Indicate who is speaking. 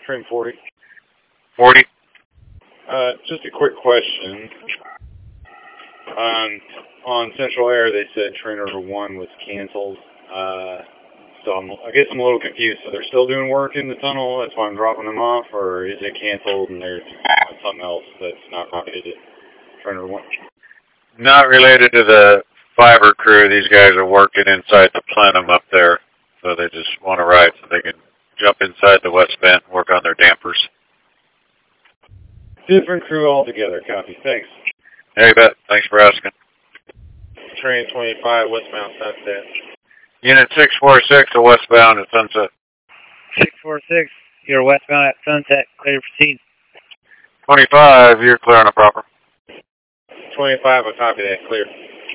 Speaker 1: Train 40.
Speaker 2: 40?
Speaker 1: Just a quick question. On Central Air, they said train order 1 was canceled. So I guess I'm a little confused. So they're still doing work in the tunnel, that's why I'm dropping them off, or is it canceled and there's something else that's not related to train order 1?
Speaker 2: Not related to the fiber crew. These guys are working inside the plenum up there. So they just want to ride so they can jump inside the west vent and work on their dampers.
Speaker 1: Different crew altogether. Copy. Thanks.
Speaker 2: Hey, you bet. Thanks for asking.
Speaker 1: Train 25, westbound Sunset.
Speaker 2: Unit 646 to westbound at Sunset.
Speaker 3: 646, you're westbound at Sunset. Clear to proceed.
Speaker 2: 25, you're clear on the proper.
Speaker 1: 25, I copy that. Clear.